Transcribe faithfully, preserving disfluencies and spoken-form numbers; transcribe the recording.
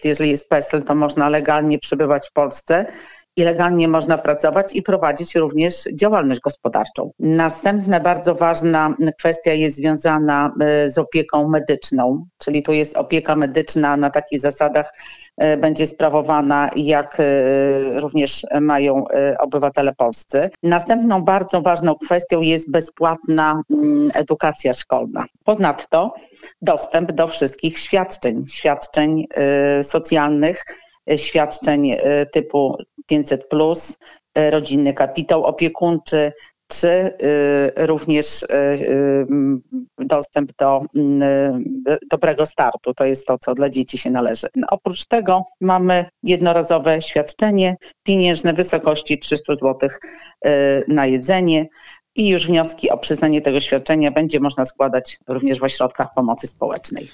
Jeżeli jest PESEL, to można legalnie przebywać w Polsce i legalnie można pracować i prowadzić również działalność gospodarczą. Następna bardzo ważna kwestia jest związana z opieką medyczną, czyli tu jest opieka medyczna na takich zasadach, będzie sprawowana, jak również mają obywatele polscy. Następną bardzo ważną kwestią jest bezpłatna edukacja szkolna. Ponadto dostęp do wszystkich świadczeń, świadczeń socjalnych, świadczeń typu pięćset plus, rodzinny kapitał opiekuńczy, czy również dostęp do dobrego startu. To jest to, co dla dzieci się należy. Oprócz tego mamy jednorazowe świadczenie pieniężne w wysokości trzysta złotych na jedzenie i już wnioski o przyznanie tego świadczenia będzie można składać również w ośrodkach pomocy społecznej.